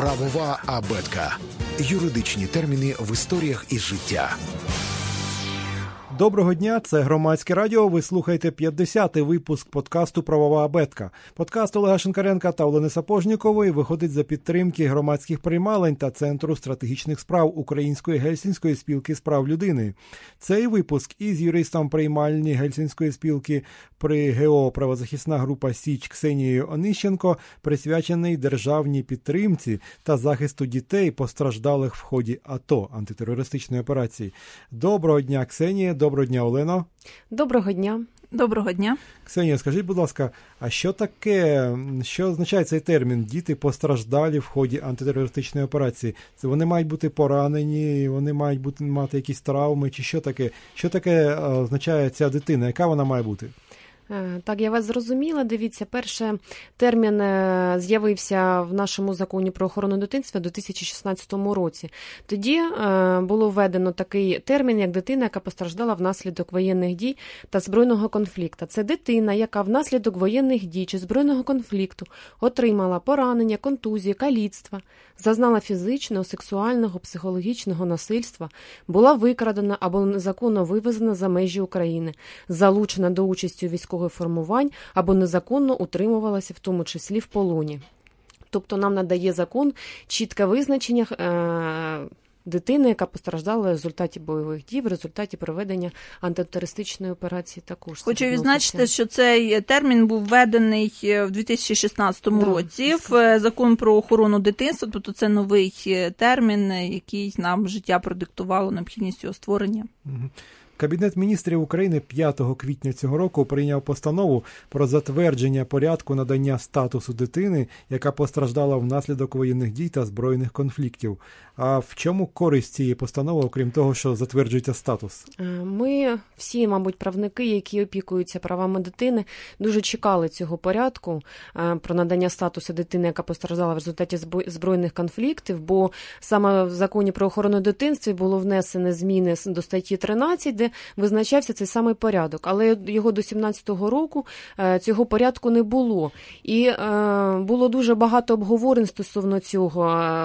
Правова абетка. Юридичні терміни в історіях із життя. Доброго дня, це Громадське радіо. Ви слухаєте 50-й випуск подкасту «Правова абетка». Подкаст Олега Шинкаренка та Олени Сапожнікової виходить за підтримки громадських приймалень та Центру стратегічних справ Української Гельсінської спілки з прав людини. Цей випуск із юристом приймальні Гельсінської спілки при ГО «Правозахисна група Січ» Ксенією Онищенко присвячений державній підтримці та захисту дітей, постраждалих в ході АТО, антитерористичної операції. Доброго дня, Ксенія. Доброго дня, Олено. Доброго дня. Доброго дня. Ксенія, скажіть, будь ласка, а що таке, що означає цей термін «діти постраждалі в ході антитерористичної операції»? Це вони мають бути поранені, вони мають мати якісь травми, чи що таке? Що таке означає ця дитина? Яка вона має бути? Так, я вас зрозуміла. Дивіться, перший термін з'явився в нашому законі про охорону дитинства у 2016 році. Тоді було введено такий термін, як дитина, яка постраждала внаслідок воєнних дій та збройного конфлікту. Це дитина, яка внаслідок воєнних дій чи збройного конфлікту отримала поранення, контузії, каліцтва, зазнала фізичного, сексуального, психологічного насильства, була викрадена або незаконно вивезена за межі України, залучена до участі у військових формувань або незаконно утримувалася, в тому числі в полоні. Тобто нам надає закон чітке визначення дитини, яка постраждала в результаті бойових дій, в результаті проведення антитерористичної операції також. Хочу відзначити, що цей термін був введений в 2016 році в закон про охорону дитинства, тобто це новий термін, який нам життя продиктувало необхідність його створення. Кабінет міністрів України 5 квітня цього року прийняв постанову про затвердження порядку надання статусу дитини, яка постраждала внаслідок воєнних дій та збройних конфліктів. А в чому користь цієї постанови, окрім того, що затверджується статус? Ми всі, мабуть, правники, які опікуються правами дитини, дуже чекали цього порядку про надання статусу дитини, яка постраждала в результаті збройних конфліктів, бо саме в законі про охорону дитинства було внесено зміни до статті 13, де визначався цей самий порядок. Але його до 2017 року цього порядку не було. І було дуже багато обговорень стосовно цього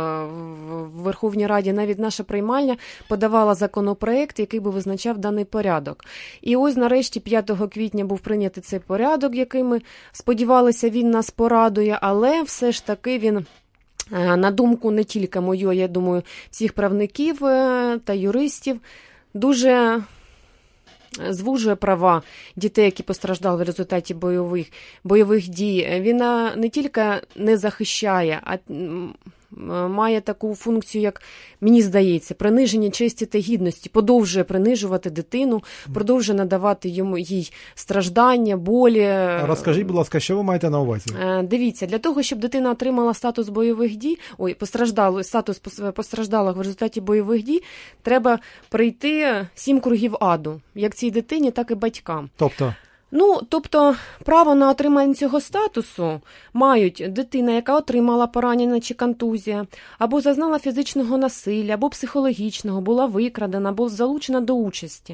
в Верховній Раді. Навіть наша приймальня подавала законопроект, який би визначав даний порядок. І ось нарешті 5 квітня був прийнятий цей порядок, який ми сподівалися, він нас порадує, але все ж таки він, на думку не тільки мою, я думаю, всіх правників та юристів, дуже звужує права дітей, які постраждали в результаті бойових дій. Він не тільки не захищає, а має таку функцію, як, мені здається, приниження честі та гідності, подовжує принижувати дитину, продовжує надавати їй страждання, болі. Розкажіть, будь ласка, що ви маєте на увазі? Дивіться, для того, щоб дитина отримала статус бойових дій, статус постраждалого в результаті бойових дій, треба пройти 7 кругів аду, як цій дитині, так і батькам. Тобто, право на отримання цього статусу мають дитина, яка отримала поранення чи контузія, або зазнала фізичного насилля, або психологічного, була викрадена, або залучена до участі.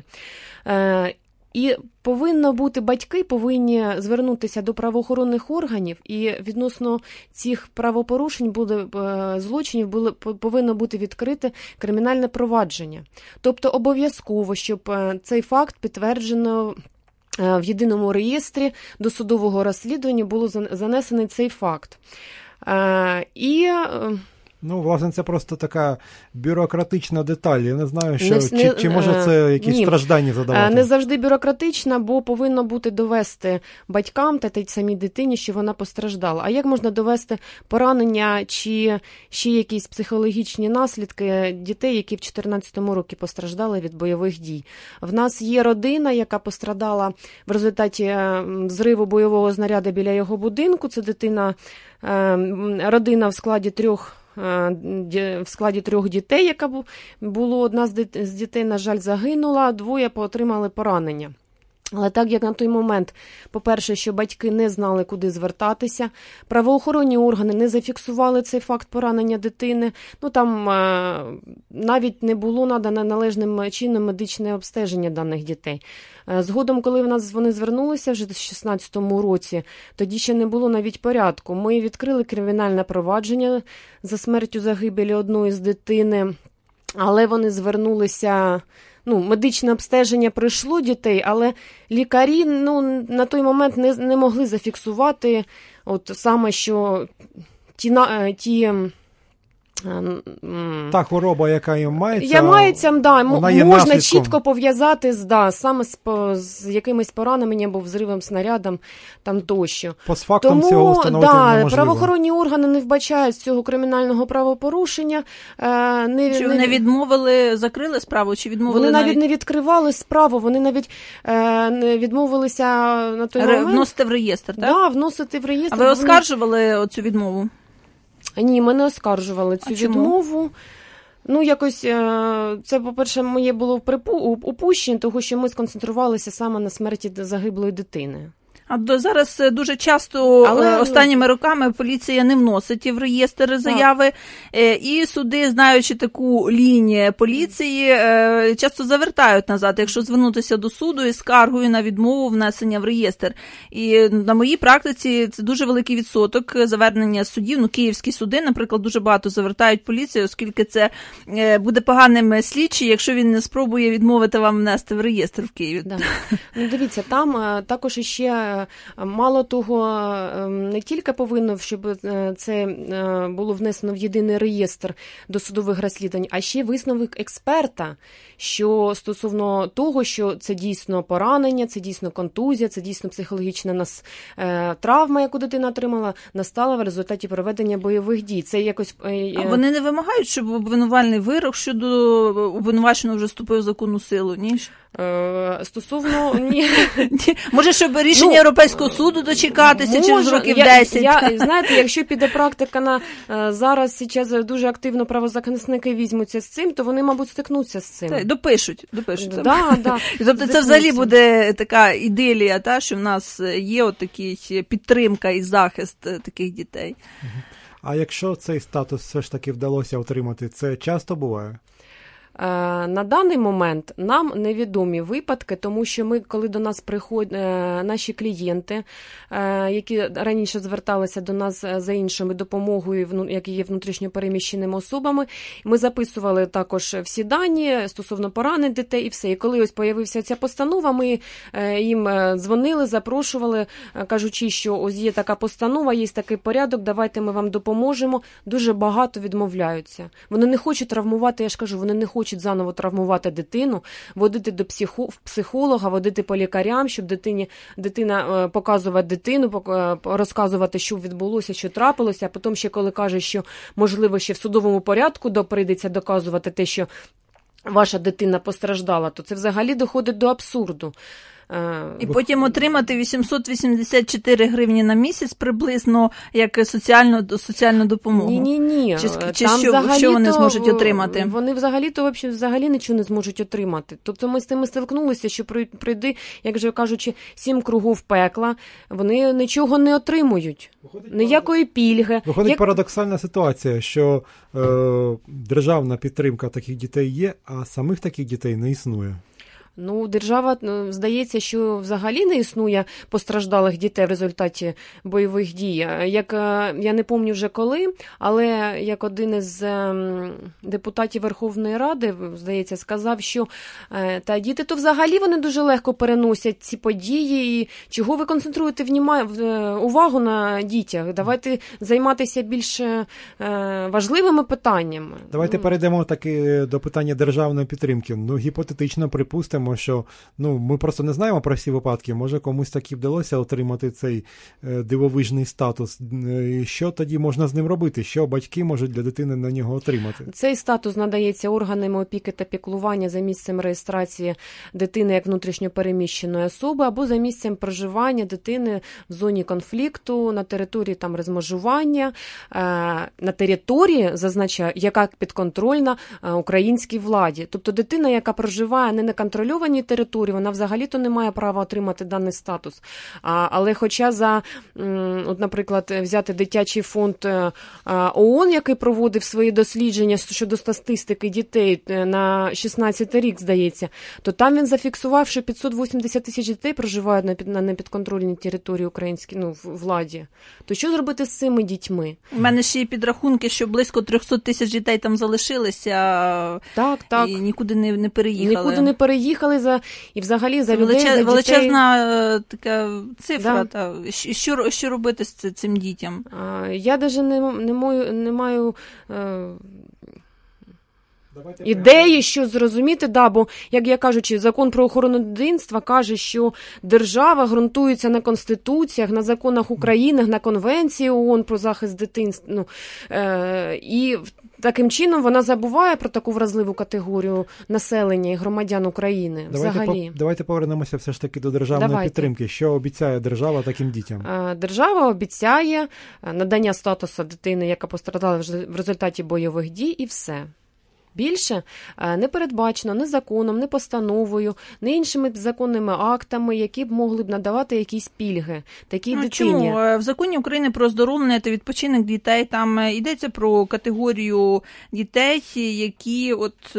І батьки повинні звернутися до правоохоронних органів, і відносно цих правопорушень, злочинів повинно бути відкрите кримінальне провадження. Тобто обов'язково, щоб цей факт підтверджено в єдиному реєстрі досудового розслідування було занесений цей факт. Власне, це просто така бюрократична деталь. Я не знаю, чи може це якісь страждання задавати? Не завжди бюрократична, бо повинно бути довести батькам та тій самій дитині, що вона постраждала. А як можна довести поранення чи ще якісь психологічні наслідки дітей, які в 2014 році постраждали від бойових дій? В нас є родина, яка постраждала в результаті зриву бойового знаряду біля його будинку. Це родина в складі 3 дітей, яка було, одна з дітей, на жаль, загинула, 2 отримали поранення. Але так як на той момент, по-перше, що батьки не знали, куди звертатися, правоохоронні органи не зафіксували цей факт поранення дитини, там навіть не було надано належним чином медичне обстеження даних дітей. Згодом, коли вони звернулися вже в 2016 році, тоді ще не було навіть порядку. Ми відкрили кримінальне провадження за смертю загибелі одної з дитини, але вони звернулися... медичне обстеження пройшло дітей, але лікарі на той момент не могли зафіксувати саме, що та хвороба, яка їм мається, можна наслідком. чітко пов'язати саме з якимось пораненням або взривом снарядом тощо. Постфактум цього встановити неможливо. Правоохоронні органи не вбачають цього кримінального правопорушення. Чи вони відмовили, закрили справу, чи відмовили? Вони навіть не відкривали справу, вони навіть не відмовилися на той момент. Вносити в реєстр, так? Так, вносити в реєстр. А ви оскаржували оцю відмову? Ні, ми не оскаржували цю відмову. Якось, це, по-перше, моє було упущення, тому що ми сконцентрувалися саме на смерті загиблої дитини. А зараз дуже часто останніми роками поліція не вносить в реєстр заяви, і суди, знаючи таку лінію поліції, часто завертають назад, якщо звернутися до суду із скаргою на відмову внесення в реєстр. І на моїй практиці це дуже великий відсоток завернення судів. Київські суди, наприклад, дуже багато завертають поліцію, оскільки це буде поганим слідчий, якщо він не спробує відмовити вам внести в реєстр в Києві. Да. Дивіться, там також іще мало того, не тільки повинно, щоб це було внесено в єдиний реєстр досудових розслідувань, а ще висновок експерта, що стосовно того, що це дійсно поранення, це дійсно контузія, це дійсно психологічна травма, яку дитина отримала, настала в результаті проведення бойових дій. Це якось... А вони не вимагають, щоб обвинувальний вирок щодо обвинуваченого вже вступив в законну силу, ні? Стосовно... Ні. Може, щоб рішення Європейського суду дочекатися через років 10? Знаєте, якщо піде практика зараз дуже активно правозахисники візьмуться з цим, то вони, мабуть, стикнуться з цим. Допишуть. Да. Тобто це взагалі буде така ідилія, що в нас є такий підтримка і захист таких дітей. А якщо цей статус все ж таки вдалося отримати, це часто буває? На даний момент нам невідомі випадки, тому що ми, коли до нас приходять наші клієнти, які раніше зверталися до нас за іншою допомогою, які є внутрішньо переміщеними особами, ми записували також всі дані стосовно поранень дітей і все. І коли ось появився ця постанова, ми їм дзвонили, запрошували, кажучи, що ось є така постанова, є такий порядок, давайте ми вам допоможемо. Дуже багато відмовляються. Вони не хочуть травмувати, я ж кажу, вони не хочуть заново травмувати дитину, водити до психолога, водити по лікарям, щоб дитина показувати дитину, розказувати, що відбулося, що трапилося, а потім ще коли каже, що можливо ще в судовому порядку прийдеться доказувати те, що ваша дитина постраждала, то це взагалі доходить до абсурду. І потім отримати 884 гривні на місяць приблизно як соціальну допомогу. Ні. Чи що вони зможуть отримати? Вони взагалі нічого не зможуть отримати. Тобто ми з тим стикнулися, що прийди, як же кажучи, 7 кругів пекла, вони нічого не отримують. Ніякої пільги. Виходить парадоксальна ситуація, що державна підтримка таких дітей є, а самих таких дітей не існує. Держава, здається, що взагалі не існує постраждалих дітей в результаті бойових дій. Я не пам'ятаю вже коли, але як один із депутатів Верховної Ради, здається, сказав, що діти то взагалі вони дуже легко переносять ці події. І чого ви концентруєте увагу на дітях? Давайте займатися більш важливими питаннями. Давайте перейдемо таки до питання державної підтримки. Гіпотетично припустимо, що ми просто не знаємо про всі випадки. Може, комусь таки вдалося отримати цей дивовижний статус. Що тоді можна з ним робити? Що батьки можуть для дитини на нього отримати? Цей статус надається органами опіки та піклування за місцем реєстрації дитини як внутрішньопереміщеної особи або за місцем проживання дитини в зоні конфлікту, на території розмежування, на території, зазначаю, яка підконтрольна українській владі. Тобто дитина, яка проживає не на контрольованій контрольованій території, вона взагалі-то не має права отримати даний статус. Але хоча от, наприклад, взяти дитячий фонд ООН, який проводив свої дослідження щодо статистики дітей на 16 рік, здається, то там він зафіксував, що 580 тисяч дітей проживають на непідконтрольній території українській, владі. То що зробити з цими дітьми? У мене ще є підрахунки, що близько 300 тисяч дітей там залишилися і нікуди не переїхали. Нікуди не переїхали і взагали за людей, за дітей. Величезна така цифра. Да. Що робити з цим дітям? Я навіть не маю ідеї, що зрозуміти, бо, як я кажучи, закон про охорону дитинства каже, що держава ґрунтується на конституціях, на законах України, на конвенції ООН про захист дитинства. І таким чином вона забуває про таку вразливу категорію населення і громадян України. Давайте повернемося все ж таки до державної підтримки. Що обіцяє держава таким дітям? Держава обіцяє надання статусу дитини, яка постраждала в результаті бойових дій, і все. Більше не передбачено ні законом, ні постановою, ні іншими законними актами, які б могли б надавати якісь пільги такій дитині. Чому? В Законі України про оздоровлення та відпочинок дітей там йдеться про категорію дітей, які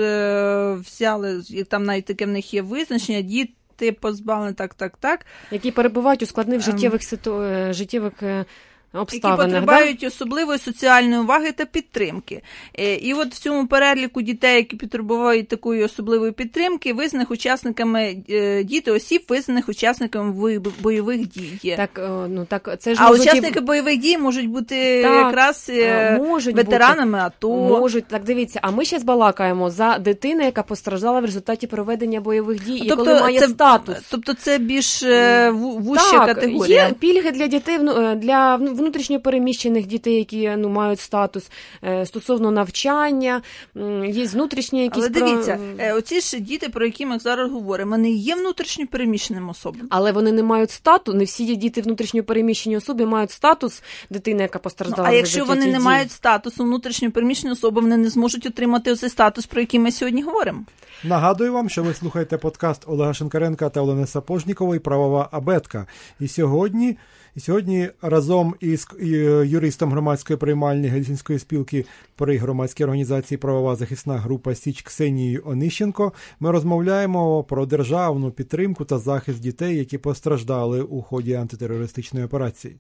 взяли, там навіть таке в них є визначення, діти позбавлені які перебувають у складних життєвих обставинах, які потребують особливої соціальної уваги та підтримки. І от в цьому переліку дітей, які потребують такої особливої підтримки, визнаних учасниками діти осіб, визнаних учасниками бойових дій. Учасники бойових дій можуть бути якраз ветеранами АТО. Можуть, дивіться, а ми зараз балакаємо за дитину, яка постраждала в результаті проведення бойових дій, і коли має статус. Тобто це більш вужча категорія. Є пільги для дітей, для внутрішньопереміщених дітей, які мають статус стосовно навчання, є внутрішні якісь... Але дивіться, оці ж діти, про які ми зараз говоримо, вони є внутрішньопереміщеними особами. Але вони не мають статус, не всі діти внутрішньопереміщені особи мають статус дитини, яка постраждала. А якщо вони не мають статусу внутрішньопереміщеної особи, вони не зможуть отримати цей статус, про який ми сьогодні говоримо. Нагадую вам, що ви слухаєте подкаст Олега Шинкаренка та Олени Сапожнікової «Правова абетка». І сьогодні разом із юристом громадської приймальні Гельсінської спілки при громадській організації «Правова захисна група Січ» Ксенією Онищенко ми розмовляємо про державну підтримку та захист дітей, які постраждали у ході антитерористичної операції.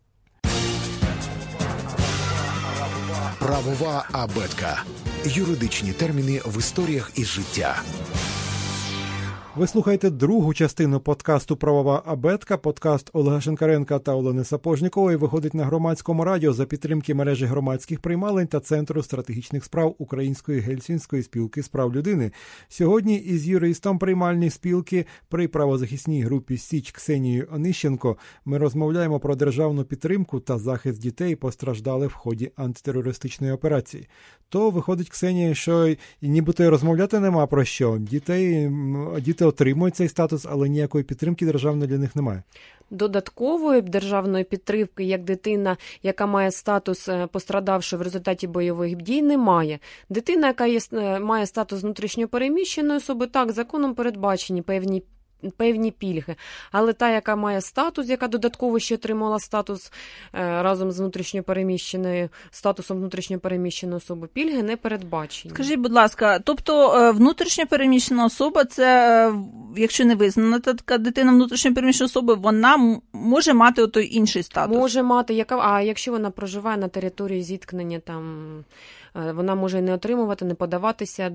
Правова абетка. Юридичні терміни в історіях із життя. Ви слухаєте другу частину подкасту «Правова абетка». Подкаст Олега Шинкаренка та Олени Сапожнікової виходить на громадському радіо за підтримки мережі громадських приймалень та Центру стратегічних справ Української Гельсінської спілки з прав людини. Сьогодні із юристом приймальної спілки при правозахисній групі «Січ» Ксенією Онищенко ми розмовляємо про державну підтримку та захист дітей, постраждали в ході антитерористичної операції. То виходить, Ксенія, що і нібито й розмовляти нема про що. Діти отримують цей статус, але ніякої підтримки державної для них немає. Додаткової державної підтримки, як дитина, яка має статус пострадавшої в результаті бойових дій, немає. Дитина, яка має статус внутрішньопереміщеної особи, так, законом передбачені певні пільги. Але та, яка має статус, яка додатково ще отримала статус разом з статусом внутрішньопереміщеної особи, пільги не передбачені. Скажіть, будь ласка, тобто внутрішньопереміщена особа, це, якщо не визнана така дитина внутрішньопереміщеної особи, вона може мати отой інший статус? Може мати, а якщо вона проживає на території зіткнення, там вона може не отримувати, не подаватися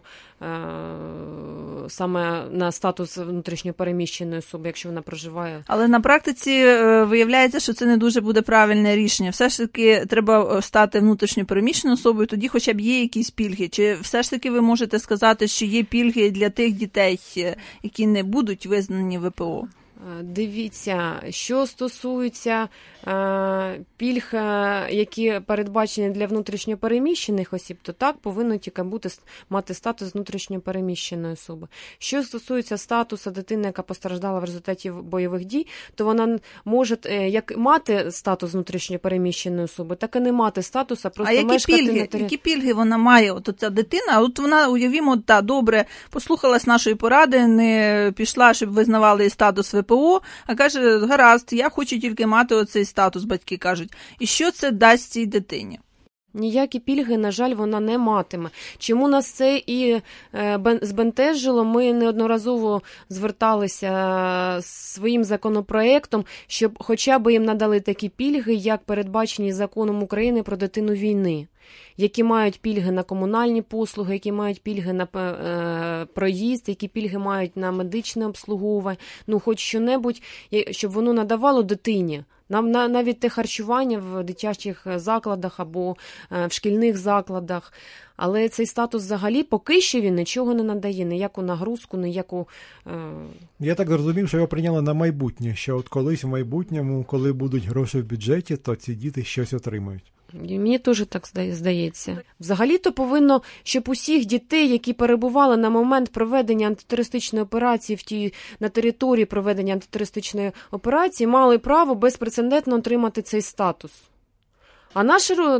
саме на статус внутрішньопереміщеної особи, якщо вона проживає. Але на практиці виявляється, що це не дуже буде правильне рішення. Все ж таки треба стати внутрішньопереміщеною особою, тоді хоча б є якісь пільги. Чи все ж таки ви можете сказати, що є пільги для тих дітей, які не будуть визнані ВПО? Дивіться, що стосується пільг, які передбачені для внутрішньопереміщених осіб, то так повинно тільки мати статус внутрішньопереміщеної особи. Що стосується статусу дитини, яка постраждала в результаті бойових дій, то вона може як мати статус внутрішньопереміщеної особи, так і не мати статусу, просто мешкати на території. Які пільги вона має, от ця дитина? От вона, уявімо, добре, послухалась нашої поради, не пішла, щоб визнавали статус ВПО, а каже, гаразд, я хочу тільки мати оцей статус, батьки кажуть. І що це дасть цій дитині? Ніякі пільги, на жаль, вона не матиме. Чому нас це і збентежило? Ми неодноразово зверталися своїм законопроектом, щоб хоча б їм надали такі пільги, як передбачені Законом України про дитину війни, які мають пільги на комунальні послуги, які мають пільги на проїзд, які пільги мають на медичне обслуговування, хоч що-небудь, щоб воно надавало дитині. Нам навіть те харчування в дитячих закладах або в шкільних закладах. Але цей статус взагалі поки що він нічого не надає, ніяку нагрузку, ніяку... Я так зрозумів, що його прийняли на майбутнє, що от колись в майбутньому, коли будуть гроші в бюджеті, то ці діти щось отримають. Мені теж так здається. Взагалі-то повинно, щоб усіх дітей, які перебували на момент проведення антитерористичної операції на території проведення антитерористичної операції, мали право безпрецедентно отримати цей статус. А наша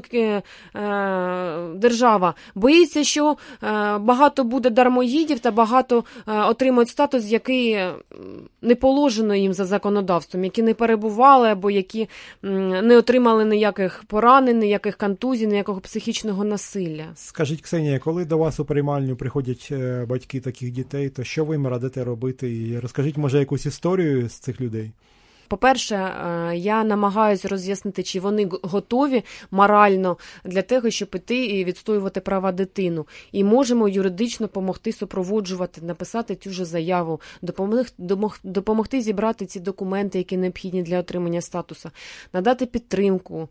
держава боїться, що багато буде дармоїдів та багато отримують статус, який не положено їм за законодавством, які не перебували або які не отримали ніяких поранень, ніяких контузій, ніякого психічного насилля. Скажіть, Ксенія, коли до вас у приймальню приходять батьки таких дітей, то що ви їм радите робити? І розкажіть, може, якусь історію з цих людей? По-перше, я намагаюся роз'яснити, чи вони готові морально для того, щоб іти і відстоювати права дитини. І можемо юридично допомогти супроводжувати, написати цю ж заяву, допомогти зібрати ці документи, які необхідні для отримання статусу, надати підтримку,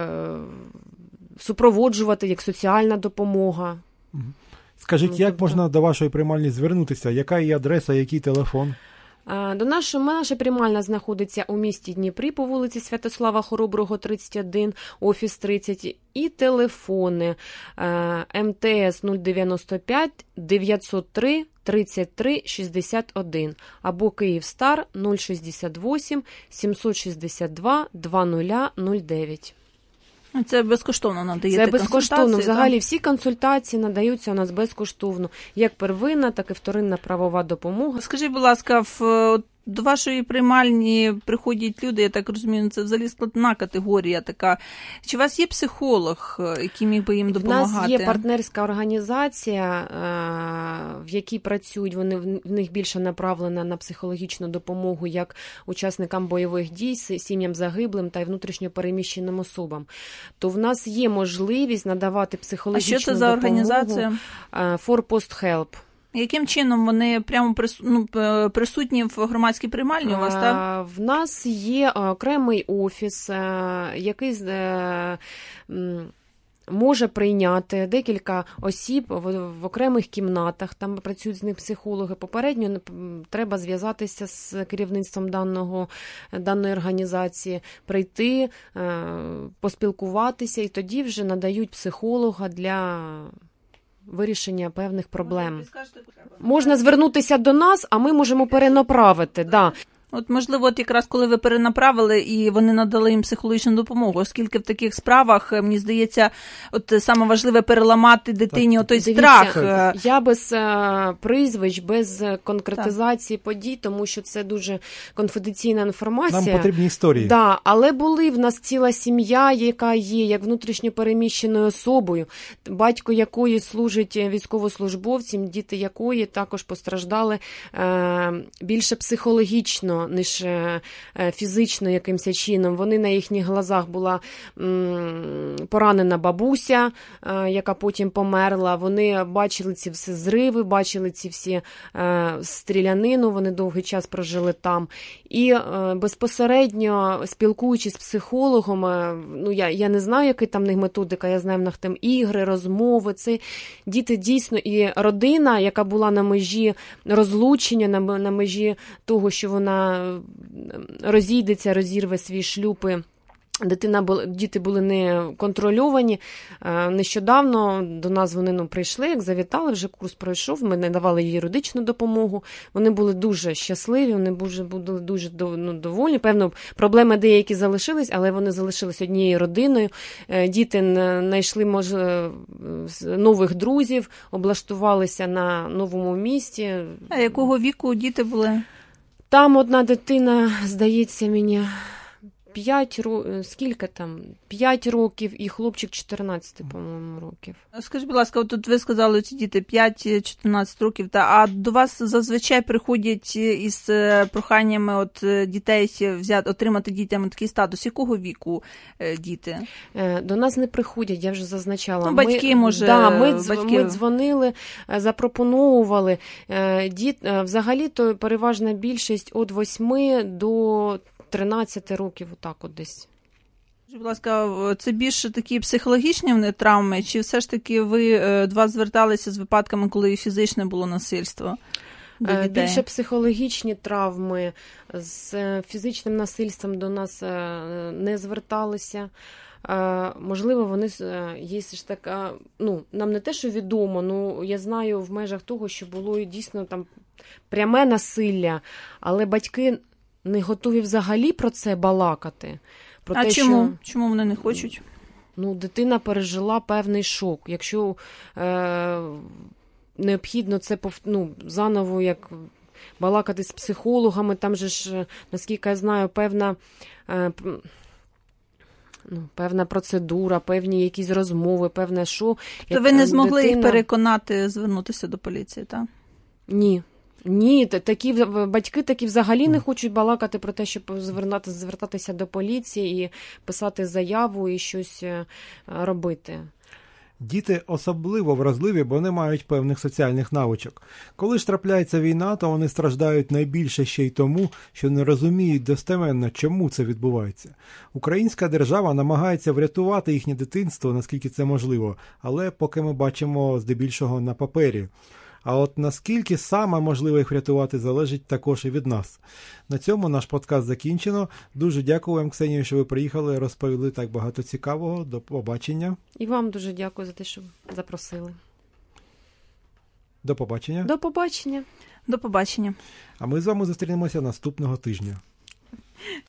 супроводжувати як соціальна допомога. Скажіть, як можна до вашої приймальні звернутися? Яка її адреса, який телефон? Наша приймальня знаходиться у місті Дніпрі по вулиці Святослава Хороброго, 31, офіс 30, і телефони МТС 095 903 33 61 або Київстар 068 762 2009. Це безкоштовно надаєте консультації? Це безкоштовно. Взагалі так? Всі консультації надаються у нас безкоштовно. Як первинна, так і вторинна правова допомога. Скажіть, будь ласка, до вашої приймальні приходять люди, я так розумію, це взагалі складна категорія така. Чи у вас є психолог, який міг би їм допомагати? У нас є партнерська організація, в якій працюють, в них більше направлена на психологічну допомогу як учасникам бойових дій, сім'ям загиблим та й внутрішньопереміщеним особам. То в нас є можливість надавати психологічну допомогу. А що це за організація? For Post Help. Яким чином вони прямо присутні в громадській приймальні у вас, так? В нас є окремий офіс, який може прийняти декілька осіб в окремих кімнатах, там працюють з них психологи. Попередньо треба зв'язатися з керівництвом даної організації, прийти, поспілкуватися, і тоді вже надають психолога для вирішення певних проблем. Можна звернутися до нас, а ми можемо перенаправити. Да. От, можливо, якраз коли ви перенаправили і вони надали їм психологічну допомогу, оскільки в таких справах, мені здається, от саме важливе переламати дитині отой страх. Я без прізвищ, без конкретизації подій, тому що це дуже конфіденційна інформація. Нам потрібні історії. Да, але були в нас ціла сім'я, яка є як внутрішньопереміщеною особою, батько якої служить військовослужбовцем, діти якої також постраждали більше психологічно, ніж фізично якимось чином. Вони на їхніх глазах була поранена бабуся, яка потім померла. Вони бачили ці всі зриви, бачили ці всі стрілянину, вони довгий час прожили там. І безпосередньо спілкуючись з психологом, я не знаю, яка там в них методика, я знаю, в них там ігри, розмови, це діти дійсно, і родина, яка була на межі розлучення, на межі того, що вона розійдеться, розірве свій шлюб. Діти були не контрольовані. Нещодавно до нас вони прийшли, як завітали, вже курс пройшов, ми надавали їй юридичну допомогу. Вони були дуже щасливі, вони були дуже довольні. Певно, проблеми деякі залишились, але вони залишились однією родиною. Діти знайшли нових друзів, облаштувалися на новому місці. А якого віку діти були? Там одна дитина, здається мені, 5 років і хлопчик 14, по-моєму, років. Скажіть, будь ласка, тут ви сказали, ці діти 5-14 років, а до вас зазвичай приходять із проханнями дітей отримати дітям такий статус. Якого віку діти? До нас не приходять, я вже зазначала. Батьки, ми дзвонили, запропоновували. Взагалі-то переважна більшість від 8 до 13 років, отак от десь. Будь ласка, це більше такі психологічні травми, чи все ж таки ви до вас зверталися з випадками, коли фізичне було насильство до дітей? Більше психологічні травми, з фізичним насильством до нас не зверталися. Можливо, вони є ж так, нам не те, що відомо, я знаю в межах того, що було дійсно там пряме насилля, але батьки не готові взагалі про це балакати. Чому? Чому вони не хочуть? Дитина пережила певний шок. Якщо необхідно це заново як балакати з психологами, там же ж, наскільки я знаю, певна процедура, певні якісь розмови, певне що. То ви не змогли їх переконати звернутися до поліції, так? Ні, батьки такі взагалі не хочуть балакати про те, щоб звертатися до поліції і писати заяву і щось робити. Діти особливо вразливі, бо не мають певних соціальних навичок. Коли ж трапляється війна, то вони страждають найбільше ще й тому, що не розуміють достеменно, чому це відбувається. Українська держава намагається врятувати їхнє дитинство, наскільки це можливо, але поки ми бачимо здебільшого на папері. А от наскільки саме можливо їх врятувати, залежить також і від нас. На цьому наш подкаст закінчено. Дуже дякую вам, Ксенію, що ви приїхали, розповіли так багато цікавого. До побачення. І вам дуже дякую за те, що запросили. До побачення. До побачення. До побачення. А ми з вами зустрінемося наступного тижня.